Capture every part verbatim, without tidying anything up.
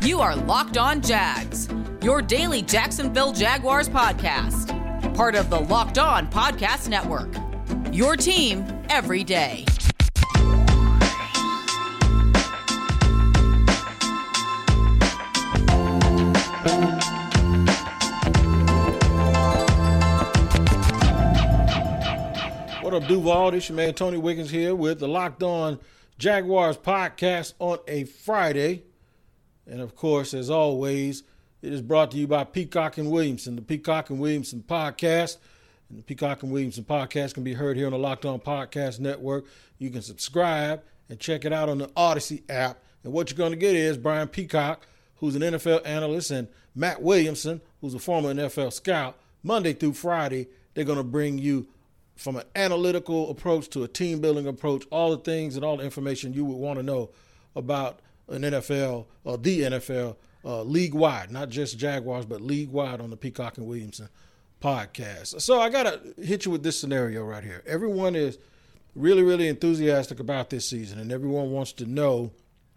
You are Locked On Jags, your daily Jacksonville Jaguars podcast. Part of the Locked On Podcast Network, your team every day. What up, Duval? This your man Tony Wiggins here with the Locked On Jaguars podcast on a Friday. And of course, as always, it is brought to you by Peacock and Williamson, the Peacock and Williamson podcast. And the Peacock and Williamson podcast can be heard here on the Locked On Podcast Network. You can subscribe and check it out on the Odyssey app. And what you're going to get is Brian Peacock, who's an N F L analyst, and Matt Williamson, who's a former N F L scout. Monday through Friday, they're going to bring you from an analytical approach to a team building approach, all the things and all the information you would want to know about an N F L or the N F L uh, league-wide, not just Jaguars, but league-wide on the Peacock and Williamson podcast. So I got to hit you with this scenario right here. Everyone is really, really enthusiastic about this season, and everyone wants to know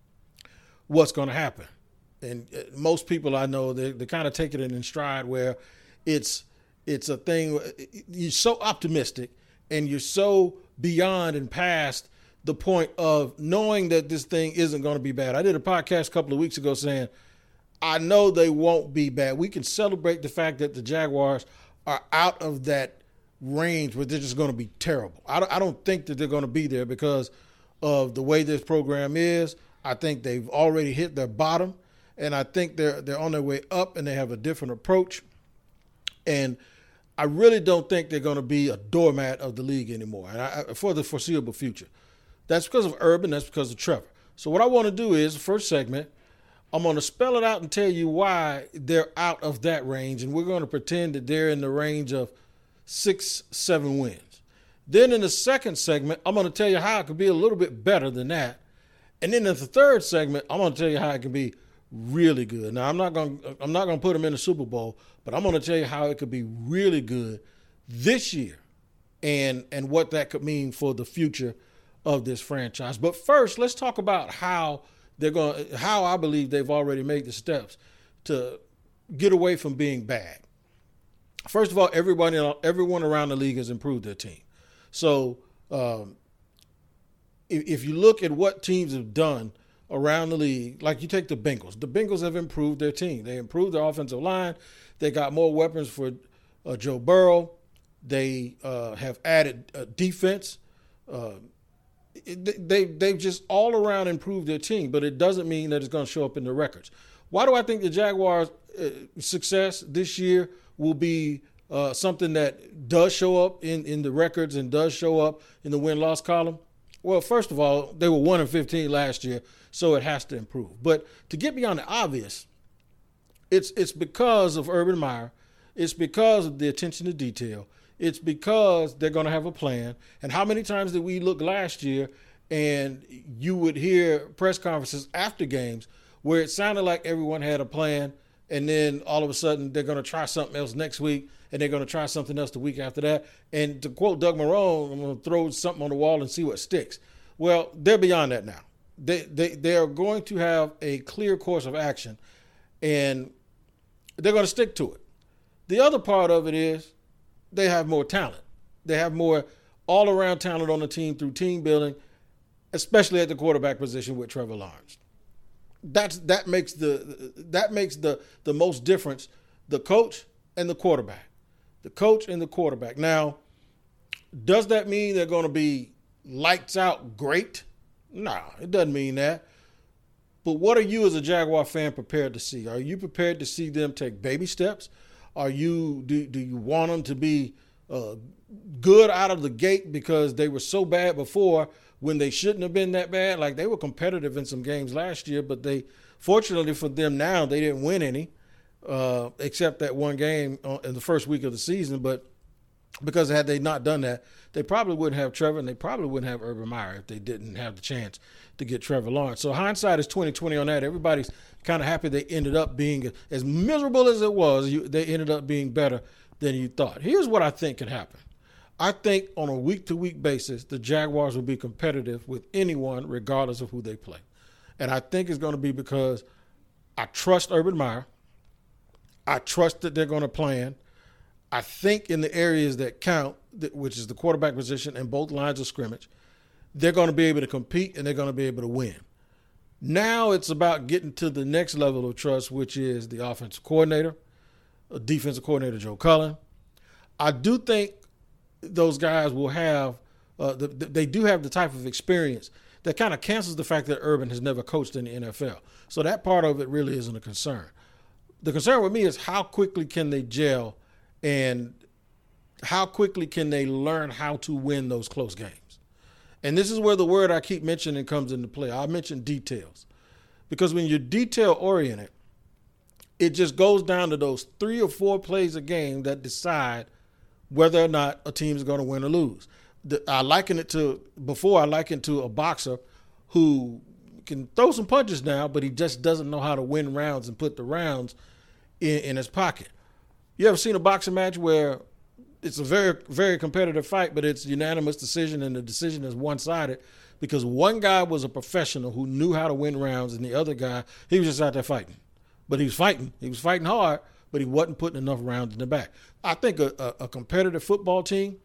what's going to happen. And most people I know, they, they kind of take it in stride where it's it's a thing, you're so optimistic and you're so beyond and past the point of knowing that this thing isn't going to be bad. I did a podcast a couple of weeks ago saying, I know they won't be bad. We can celebrate the fact that the Jaguars are out of that range where they're just going to be terrible. I don't, I don't think that they're going to be there because of the way this program is. I think they've already hit their bottom, and I think they're they're on their way up, and they have a different approach. And I really don't think they're going to be a doormat of the league anymore, and I, for the foreseeable future. That's because of Urban. That's because of Trevor. So what I want to do is, the first segment, I'm going to spell it out and tell you why they're out of that range, and we're going to pretend that they're in the range of six, seven wins. Then in the second segment, I'm going to tell you how it could be a little bit better than that. And then in the third segment, I'm going to tell you how it can be really good. Now, I'm not going to, I'm not going to put them in the Super Bowl, but I'm going to tell you how it could be really good this year and and what that could mean for the future of this franchise. But first, let's talk about how they're going, how I believe they've already made the steps to get away from being bad. First of all, everybody, everyone around the league has improved their team. So um, if, if you look at what teams have done around the league, like you take the Bengals, the Bengals have improved their team. They improved their offensive line. They got more weapons for uh, Joe Burrow. They uh, have added uh, defense. Uh, They, they've just all around improved their team, but it doesn't mean that it's going to show up in the records. Why do I think the Jaguars' uh, success this year will be uh, something that does show up in, in the records and does show up in the win-loss column? Well, first of all, they were one and fifteen last year, so it has to improve. But to get beyond the obvious, it's it's because of Urban Meyer. It's because of the attention to detail. It's because they're going to have a plan. And how many times did we look last year and you would hear press conferences after games where it sounded like everyone had a plan, and then all of a sudden they're going to try something else next week, and they're going to try something else the week after that. And to quote Doug Marrone, I'm going to throw something on the wall and see what sticks. Well, they're beyond that now. They, they, they are going to have a clear course of action, and they're going to stick to it. The other part of it is, they have more talent. They have more all-around talent on the team through team building, especially at the quarterback position with Trevor Lawrence. That's that makes the that makes the the most difference. The coach and the quarterback. The coach and the quarterback. Now, does that mean they're going to be lights out great? No, it doesn't mean that. But what are you as a Jaguar fan prepared to see? Are you prepared to see them take baby steps? Are you do do you want them to be uh, good out of the gate because they were so bad before when they shouldn't have been that bad? Like, they were competitive in some games last year, but they, fortunately for them now, they didn't win any uh, except that one game in the first week of the season. But because had they not done that, they probably wouldn't have Trevor, and they probably wouldn't have Urban Meyer if they didn't have the chance to get Trevor Lawrence. So hindsight is twenty twenty on that. Everybody's kind of happy they ended up being, as miserable as it was, you, they ended up being better than you thought. Here's what I think could happen. I think on a week-to-week basis, the Jaguars will be competitive with anyone regardless of who they play. And I think it's going to be because I trust Urban Meyer. I trust that they're going to plan. I think in the areas that count, which is the quarterback position and both lines of scrimmage, they're going to be able to compete and they're going to be able to win. Now it's about getting to the next level of trust, which is the offensive coordinator, defensive coordinator Joe Cullen. I do think those guys will have, uh, the, they do have the type of experience that kind of cancels the fact that Urban has never coached in the N F L. So that part of it really isn't a concern. The concern with me is how quickly can they gel and how quickly can they learn how to win those close games. And this is where the word I keep mentioning comes into play. I mention details. Because when you're detail-oriented, it just goes down to those three or four plays a game that decide whether or not a team is going to win or lose. The, I liken it to, before I likened to a boxer who can throw some punches now, but he just doesn't know how to win rounds and put the rounds in, in his pocket. You ever seen a boxing match where it's a very, very competitive fight, but it's unanimous decision and the decision is one-sided because one guy was a professional who knew how to win rounds and the other guy, he was just out there fighting. But he was fighting. He was fighting hard, but he wasn't putting enough rounds in the back. I think a, a, a competitive football team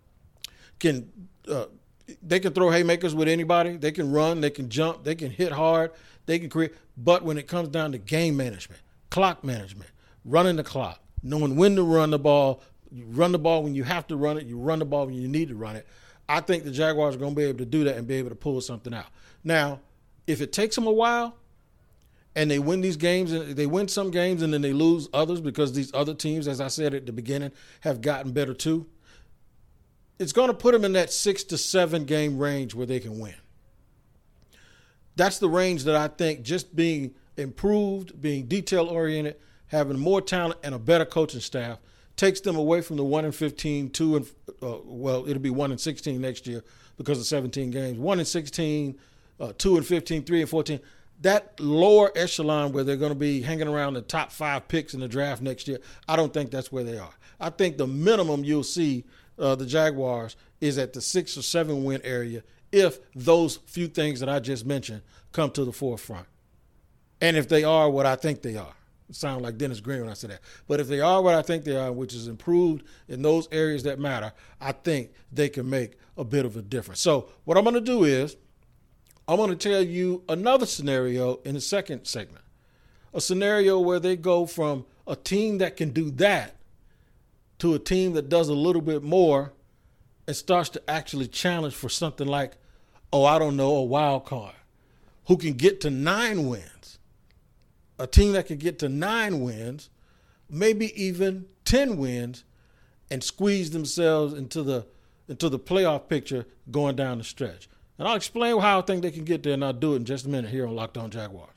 can uh, they can throw haymakers with anybody. They can run. They can jump. They can hit hard. They can create. But when it comes down to game management, clock management, running the clock, knowing when to run the ball, you run the ball when you have to run it. You run the ball when you need to run it. I think the Jaguars are going to be able to do that and be able to pull something out. Now, if it takes them a while and they win these games, and they win some games and then they lose others because these other teams, as I said at the beginning, have gotten better too, it's going to put them in that six to seven game range where they can win. That's the range that I think just being improved, being detail-oriented, having more talent and a better coaching staff takes them away from the one and fifteen, two and uh, well, it'll be one and sixteen next year because of seventeen games. one and sixteen, uh, two and fifteen, three and fourteen. That lower echelon where they're going to be hanging around the top five picks in the draft next year, I don't think that's where they are. I think the minimum you'll see uh, the Jaguars is at the six or seven win area if those few things that I just mentioned come to the forefront. And if they are what I think they are. It sounds like Dennis Green when I say that. But if they are what I think they are, which is improved in those areas that matter, I think they can make a bit of a difference. So what I'm going to do is I'm going to tell you another scenario in the second segment, a scenario where they go from a team that can do that to a team that does a little bit more and starts to actually challenge for something like, oh, I don't know, a wild card, who can get to nine wins. A team that can get to nine wins, maybe even ten wins, and squeeze themselves into the into the playoff picture going down the stretch. And I'll explain how I think they can get there, and I'll do it in just a minute here on Locked On Jaguars.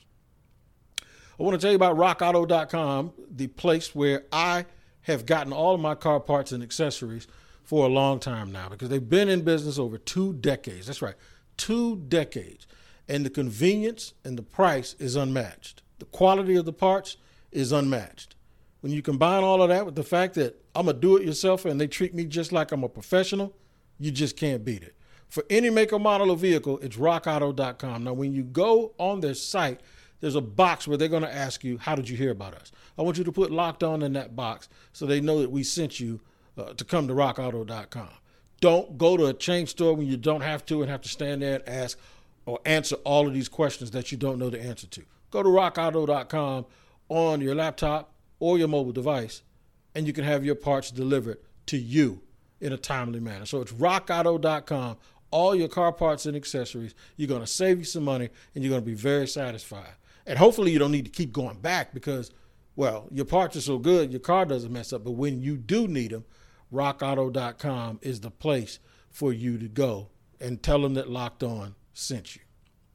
I want to tell you about rock auto dot com, the place where I have gotten all of my car parts and accessories for a long time now because they've been in business over two decades. That's right, two decades. And the convenience and the price is unmatched. The quality of the parts is unmatched. When you combine all of that with the fact that I'm a do-it-yourselfer and they treat me just like I'm a professional, you just can't beat it. For any make or model of vehicle, it's rock auto dot com. Now, when you go on their site, there's a box where they're going to ask you, how did you hear about us? I want you to put Locked On in that box so they know that we sent you uh, to come to rock auto dot com. Don't go to a chain store when you don't have to and have to stand there and ask or answer all of these questions that you don't know the answer to. Go to rock auto dot com on your laptop or your mobile device, and you can have your parts delivered to you in a timely manner. So it's rock auto dot com, all your car parts and accessories. You're going to save you some money, and you're going to be very satisfied. And hopefully you don't need to keep going back because, well, your parts are so good, your car doesn't mess up. But when you do need them, rock auto dot com is the place for you to go and tell them that Locked On sent you.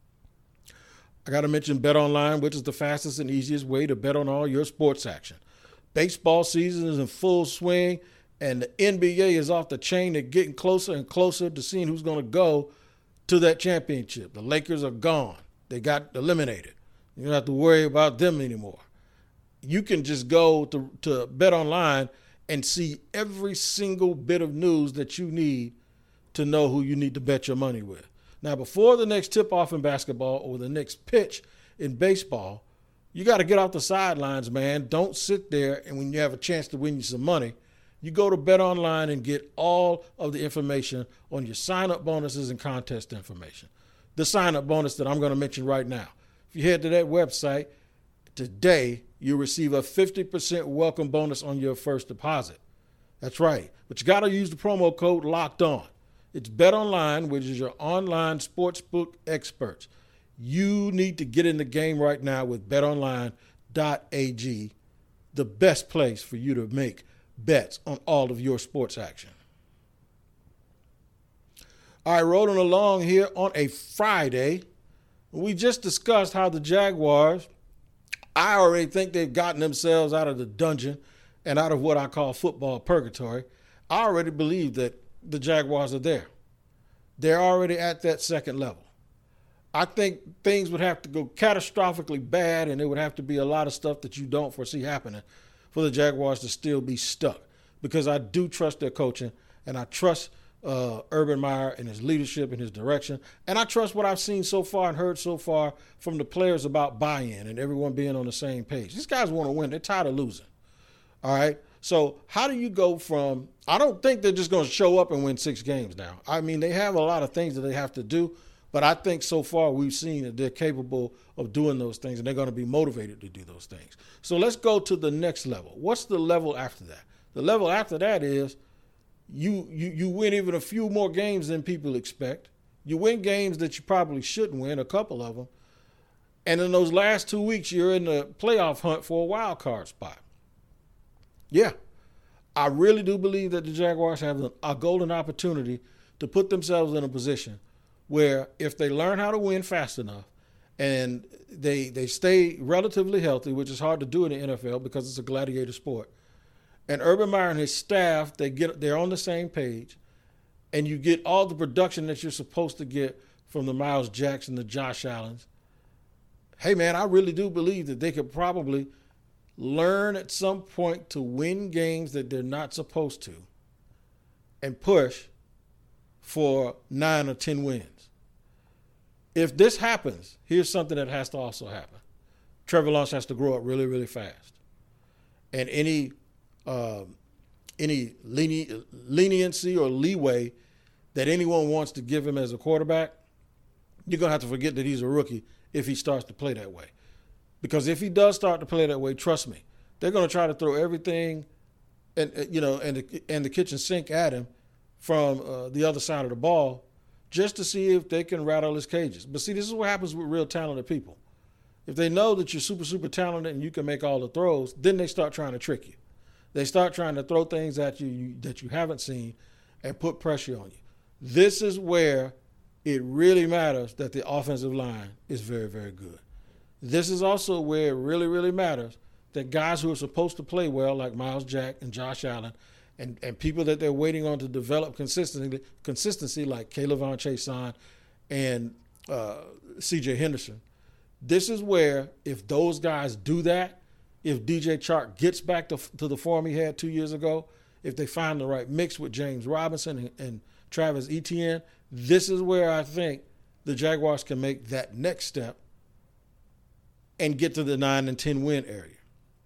I got to mention BetOnline, which is the fastest and easiest way to bet on all your sports action. Baseball season is in full swing, and the N B A is off the chain. They're getting closer and closer to seeing who's going to go to that championship. The Lakers are gone. They got eliminated. You don't have to worry about them anymore. You can just go to, to BetOnline and see every single bit of news that you need to know who you need to bet your money with. Now, before the next tip-off in basketball or the next pitch in baseball, You got to get off the sidelines, man. Don't sit there and when you have a chance to win you some money, you go to BetOnline and get all of the information on your sign-up bonuses and contest information. The sign-up bonus that I'm going to mention right now. If you head to that website today, you'll receive a fifty percent welcome bonus on your first deposit. That's right. But you got to use the promo code Locked On. It's BetOnline, which is your online sportsbook experts. You need to get in the game right now with bet online dot a g, the best place for you to make bets on all of your sports action. All right, rolling along here on a Friday. We just discussed how the Jaguars, I already think they've gotten themselves out of the dungeon and out of what I call football purgatory. I already believe that the Jaguars are there. They're already at that second level. I think things would have to go catastrophically bad, and it would have to be a lot of stuff that you don't foresee happening for the Jaguars to still be stuck, because I do trust their coaching, and I trust uh, Urban Meyer and his leadership and his direction, and I trust what I've seen so far and heard so far from the players about buy-in and everyone being on the same page. These guys want to win. They're tired of losing. All right? So how do you go from – I don't think they're just going to show up and win six games now. I mean, they have a lot of things that they have to do, but I think so far we've seen that they're capable of doing those things, and they're going to be motivated to do those things. So let's go to the next level. What's the level after that? The level after that is you you you win even a few more games than people expect. You win games that you probably shouldn't win, a couple of them. And in those last two weeks, you're in the playoff hunt for a wild card spot. Yeah, I really do believe that the Jaguars have a, a golden opportunity to put themselves in a position where if they learn how to win fast enough and they they stay relatively healthy, which is hard to do in the N F L because it's a gladiator sport, and Urban Meyer and his staff, they get they're on the same page, and you get all the production that you're supposed to get from the Myles Jacks, the Josh Allens. Hey, man, I really do believe that they could probably learn at some point to win games that they're not supposed to and push for nine or ten wins. If this happens, here's something that has to also happen. Trevor Lawrence has to grow up really, really fast. And any uh, any leni- leniency or leeway that anyone wants to give him as a quarterback, you're going to have to forget that he's a rookie if he starts to play that way. Because if he does start to play that way, trust me, they're going to try to throw everything and you know and the, and the kitchen sink at him from uh, the other side of the ball just to see if they can rattle his cages. But see, this is what happens with real talented people. If they know that you're super, super talented and you can make all the throws, then they start trying to trick you. They start trying to throw things at you, you that you haven't seen and put pressure on you. This is where it really matters that the offensive line is very, very good. This is also where it really, really matters that guys who are supposed to play well, like Myles Jack and Josh Allen, and, and people that they're waiting on to develop consistency, consistency like K'Lavon Chaisson and uh, C J Henderson. This is where, if those guys do that, if D J Chark gets back to, to the form he had two years ago, if they find the right mix with James Robinson and, and Travis Etienne, this is where I think the Jaguars can make that next step and get to the nine and ten win area.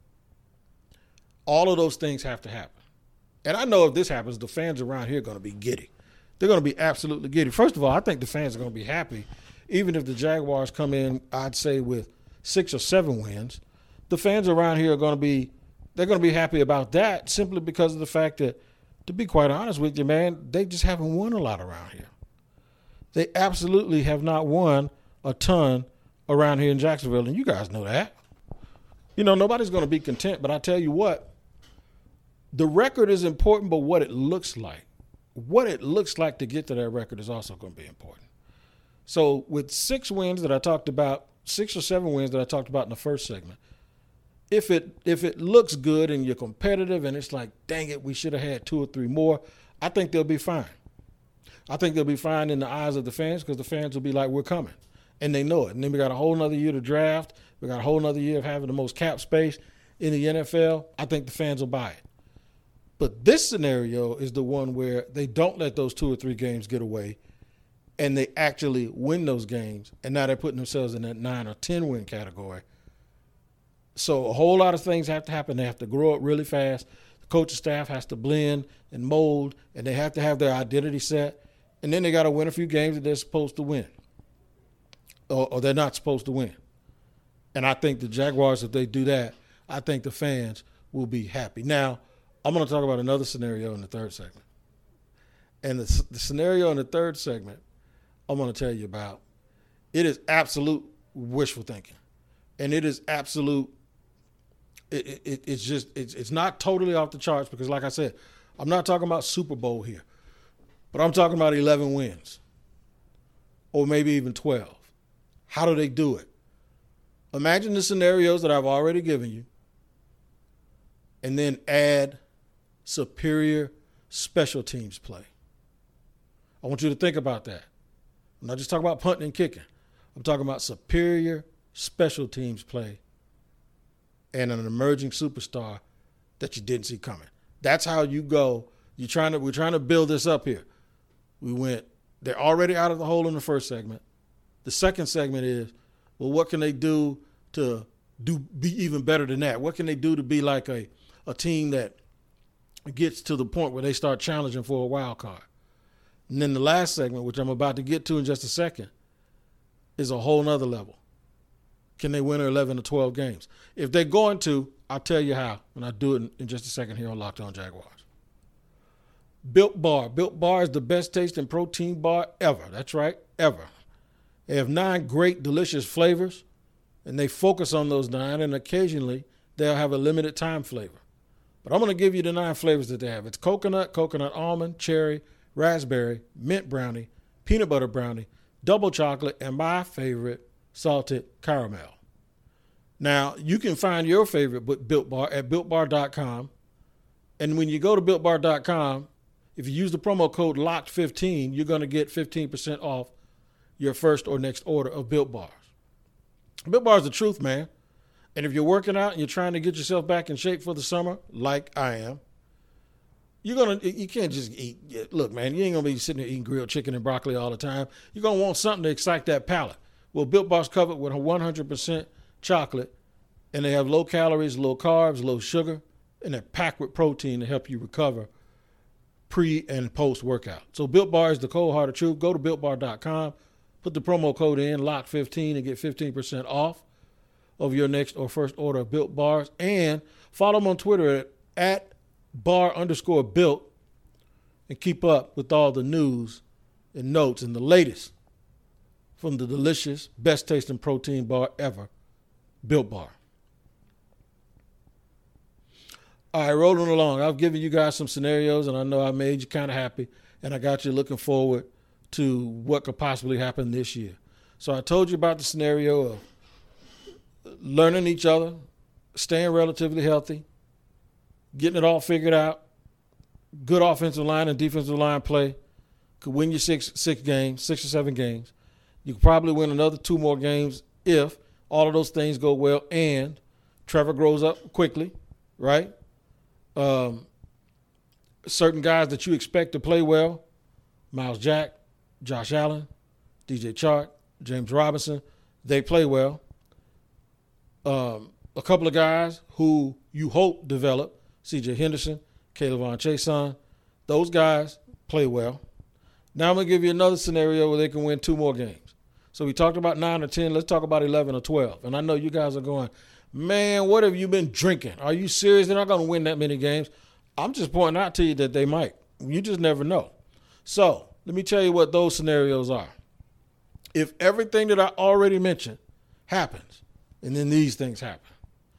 All of those things have to happen. And I know if this happens, the fans around here are going to be giddy. They're going to be absolutely giddy. First of all, I think the fans are going to be happy. Even if the Jaguars come in, I'd say, with six or seven wins, the fans around here are going to be, they're going to be happy about that simply because of the fact that, to be quite honest with you, man, they just haven't won a lot around here. They absolutely have not won a ton around here in Jacksonville, and you guys know that. You know, nobody's going to be content, but I tell you what, the record is important, but what it looks like, what it looks like to get to that record is also going to be important. So with six wins that I talked about, six or seven wins that I talked about in the first segment, if it if it looks good and you're competitive and it's like, dang it, we should have had two or three more, I think they'll be fine. I think they'll be fine in the eyes of the fans because the fans will be like, we're coming. And they know it. And then we got a whole nother year to draft. We got a whole nother year of having the most cap space in the N F L. I think the fans will buy it. But this scenario is the one where they don't let those two or three games get away and they actually win those games. And now they're putting themselves in that nine or ten win category. So a whole lot of things have to happen. They have to grow up really fast. The coaching staff has to blend and mold, and they have to have their identity set. And then they got to win a few games that they're supposed to win, or, or they're not supposed to win. And I think the Jaguars, if they do that, I think the fans will be happy. Now, I'm going to talk about another scenario in the third segment. And the, the scenario in the third segment I'm going to tell you about, it is absolute wishful thinking. And it is absolute, it, it, it's just, it's, it's not totally off the charts because, like I said, I'm not talking about Super Bowl here, but I'm talking about eleven wins or maybe even twelve. How do they do it? Imagine the scenarios that I've already given you and then add superior special teams play. I want you to think about that. I'm not just talking about punting and kicking. I'm talking about superior special teams play and an emerging superstar that you didn't see coming. That's how you go. You're trying to, we're trying to build this up here. We went, they're already out of the hole in the first segment. The second segment is, well, what can they do to do be even better than that? What can they do to be like a, a team that gets to the point where they start challenging for a wild card? And then the last segment, which I'm about to get to in just a second, is a whole nother level. Can they win eleven or twelve games? If they're going to, I'll tell you how, and I'll do it in, in just a second here on Locked On Jaguars. Built Bar. Built Bar is the best tasting protein bar ever. That's right, ever. They have nine great, delicious flavors, and they focus on those nine, and occasionally they'll have a limited time flavor. But I'm going to give you the nine flavors that they have. It's coconut, coconut almond, cherry, raspberry, mint brownie, peanut butter brownie, double chocolate, and my favorite, salted caramel. Now, you can find your favorite Built Bar at built bar dot com. And when you go to built bar dot com, if you use the promo code locked fifteen, you're going to get fifteen percent off your first or next order of Built Bars. Built Bar is the truth, man. And if you're working out and you're trying to get yourself back in shape for the summer, like I am, you're going to, you can't just eat, look, man, you ain't going to be sitting there eating grilled chicken and broccoli all the time. You're going to want something to excite that palate. Well, Built Bar's covered with one hundred percent chocolate, and they have low calories, low carbs, low sugar, and they're packed with protein to help you recover pre and post workout. So Built Bar is the cold heart of truth. Go to built bar dot com, put the promo code in, lock fifteen, and get fifteen percent off of your next or first order of Built Bars. And follow them on Twitter at, at bar underscore built and keep up with all the news and notes and the latest from the delicious, best tasting protein bar ever, Built Bar. All right, rolling along. I've given you guys some scenarios, and I know I made you kind of happy, and I got you looking forward to what could possibly happen this year. So I told you about the scenario of learning each other, staying relatively healthy, getting it all figured out, good offensive line and defensive line play, could win you six six games, six or seven games. You could probably win another two more games if all of those things go well and Trevor grows up quickly, right? Um, certain guys that you expect to play well, Miles Jack, Josh Allen, D J Chark, James Robinson, they play well. Um, a couple of guys who you hope develop, C J Henderson, Kayvon Chason, those guys play well. Now I'm going to give you another scenario where they can win two more games. So we talked about nine or ten. Let's talk about eleven or twelve. And I know you guys are going, man, what have you been drinking? Are you serious? They're not going to win that many games. I'm just pointing out to you that they might. You just never know. So let me tell you what those scenarios are. If everything that I already mentioned happens, and then these things happen,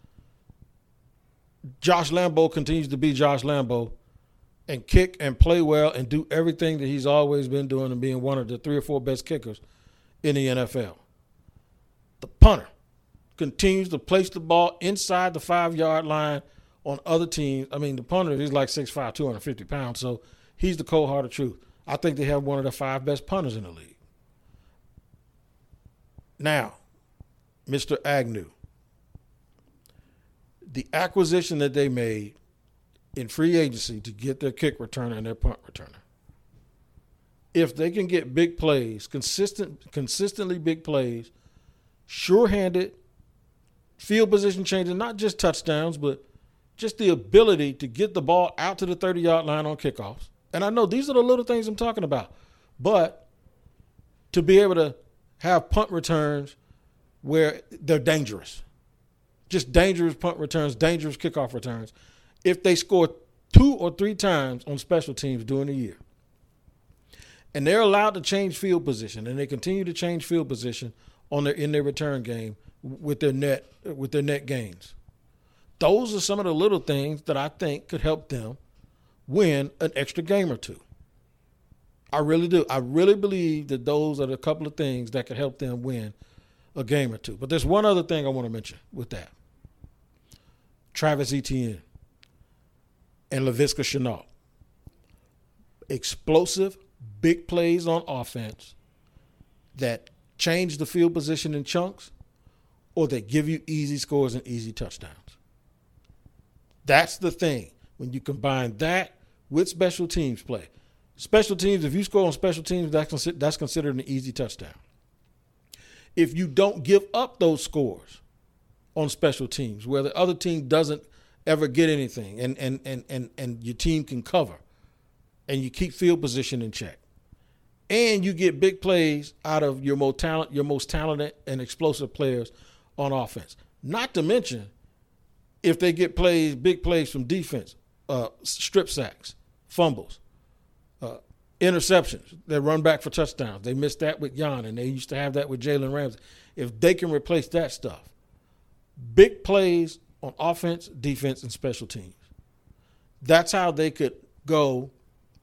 Josh Lambo continues to be Josh Lambo and kick and play well and do everything that he's always been doing and being one of the three or four best kickers in the N F L. The punter continues to place the ball inside the five-yard line on other teams. I mean, the punter, he's like six five, two hundred fifty pounds, so he's the cold heart of truth. I think they have one of the five best punters in the league. Now, Mister Agnew, the acquisition that they made in free agency to get their kick returner and their punt returner, if they can get big plays, consistent, consistently big plays, sure-handed field position changes, not just touchdowns, but just the ability to get the ball out to the thirty-yard line on kickoffs. And I know these are the little things I'm talking about. But to be able to have punt returns where they're dangerous, just dangerous punt returns, dangerous kickoff returns, if they score two or three times on special teams during the year. And they're allowed to change field position, and they continue to change field position on their in their return game with their net with their net gains. Those are some of the little things that I think could help them win an extra game or two. I really do. I really believe that those are the couple of things that could help them win a game or two. But there's one other thing I want to mention with that. Travis Etienne and Laviska Shenault. Explosive, big plays on offense that change the field position in chunks or that give you easy scores and easy touchdowns. That's the thing. When you combine that with special teams play. Special teams, if you score on special teams, that's, that's considered an easy touchdown. If you don't give up those scores on special teams, where the other team doesn't ever get anything and, and, and, and, and your team can cover and you keep field position in check, and you get big plays out of your most talent, your most talented and explosive players on offense. Not to mention, if they get plays, big plays from defense, uh, strip sacks, fumbles, uh, interceptions, they run back for touchdowns. They missed that with Jan, and they used to have that with Jalen Ramsey. If they can replace that stuff, big plays on offense, defense, and special teams. That's how they could go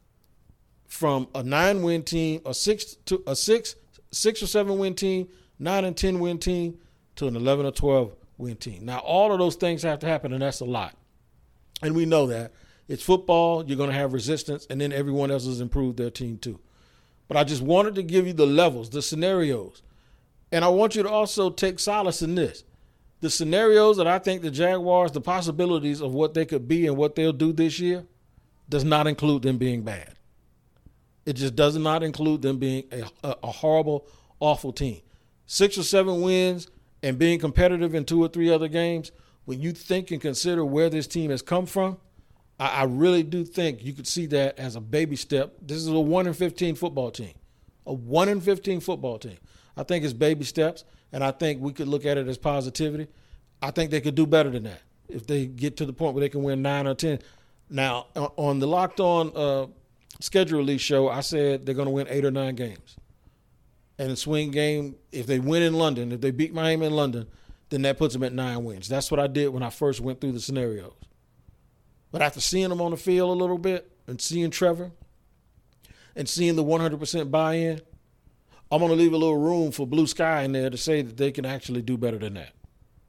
from a nine-win team, a six to a six, six or seven-win team, nine and ten-win team, to an eleven or twelve-win team. Now, all of those things have to happen, and that's a lot. And we know that. It's football. You're going to have resistance, and then everyone else has improved their team too. But I just wanted to give you the levels, the scenarios. And I want you to also take solace in this. The scenarios that I think the Jaguars, the possibilities of what they could be and what they'll do this year, does not include them being bad. It just does not include them being a, a, a horrible, awful team. Six or seven wins and being competitive in two or three other games, when you think and consider where this team has come from, I, I really do think you could see that as a baby step. This is a one in fifteen football team, a one in fifteen football team. I think it's baby steps, and I think we could look at it as positivity. I think they could do better than that if they get to the point where they can win nine or ten. Now, on the Locked On uh, schedule release show, I said they're going to win eight or nine games. And the swing game, if they win in London, if they beat Miami in London, then that puts them at nine wins. That's what I did when I first went through the scenarios. But after seeing them on the field a little bit and seeing Trevor and seeing the one hundred percent buy-in, I'm going to leave a little room for blue sky in there to say that they can actually do better than that.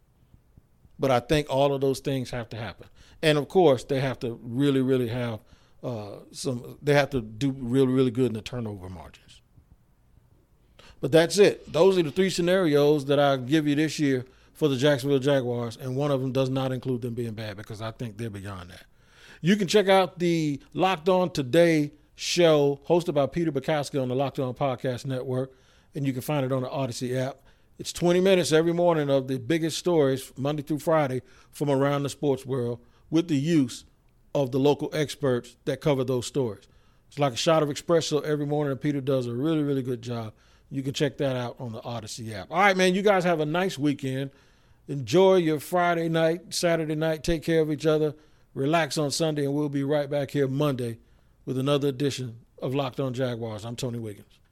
But I think all of those things have to happen. And, of course, they have to really, really have uh, some – they have to do really, really good in the turnover margins. But that's it. Those are the three scenarios that I'll give you this year for the Jacksonville Jaguars, and one of them does not include them being bad because I think they're beyond that. You can check out the Locked On Today show hosted by Peter Bukowski on the Locked On Podcast Network, and you can find it on the Odyssey app. It's twenty minutes every morning of the biggest stories, Monday through Friday, from around the sports world with the use of the local experts that cover those stories. It's like a shot of espresso every morning, and Peter does a really, really good job. You can check that out on the Odyssey app. All right, man, you guys have a nice weekend. Enjoy your Friday night, Saturday night. Take care of each other. Relax on Sunday, and we'll be right back here Monday with another edition of Locked On Jaguars. I'm Tony Wiggins.